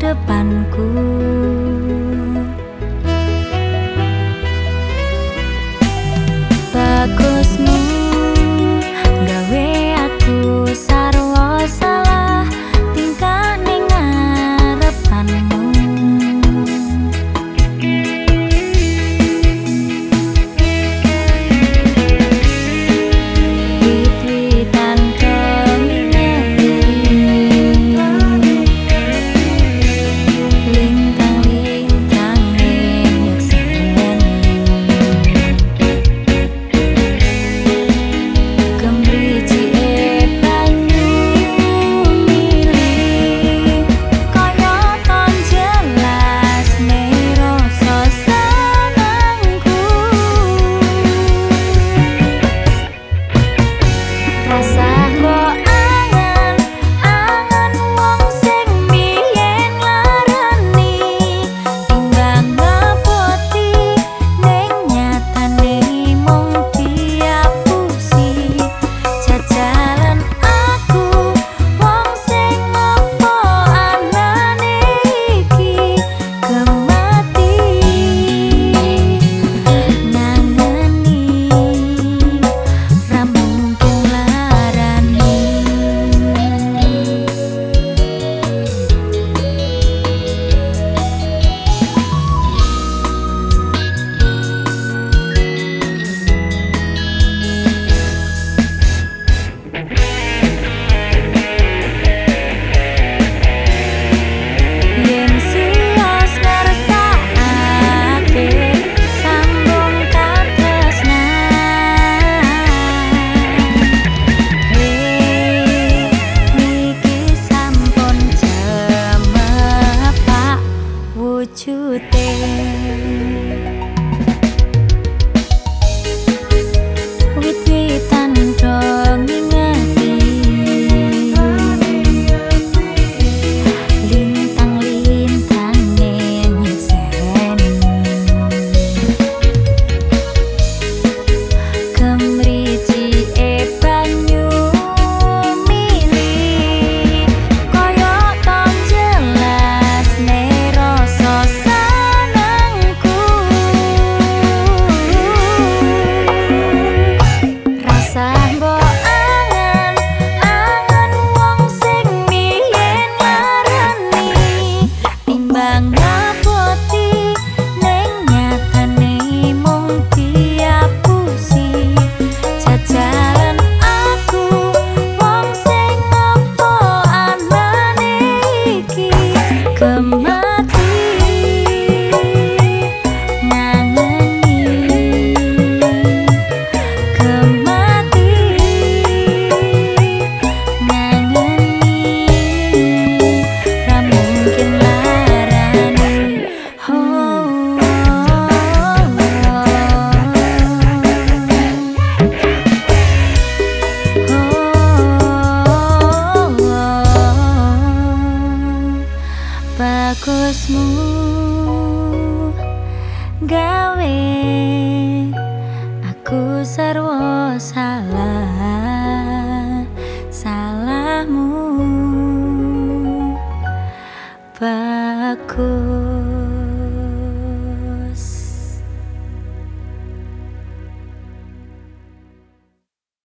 depanku. Bagusmu gawe aku sarwa salah tingkah ning ngarepanmu. Wit-witan kemingeti lintang-lintang nyekseni kemriji banyu milih kaya ton jelas ning rasa senengku. Rasah mbok angen-angen wong sing biyen larani timbang ngepoti ning nyatane mung diapusi. Jajalan aku wong sing ngopo anane iki gemati nangeni ra mungkin larani. Yen sios ngersakake sambung katresnan. Niki sampun jemepak wujude. Wit-witan dong ngingeti lintang-lintang nyekseni kemriji banyu milih kaya ton jelas ning rasa senengku. Rasah mbok angen-angen wong sing biyen larani timbang ngapoti ning nyatane mung diapusi. Jajalan aku wong sing ngopo anane iki gemati nangeni gemati nangeni ra mungkin larani. Bagusmu gawe aku sarwa salah salahmu. Bagus.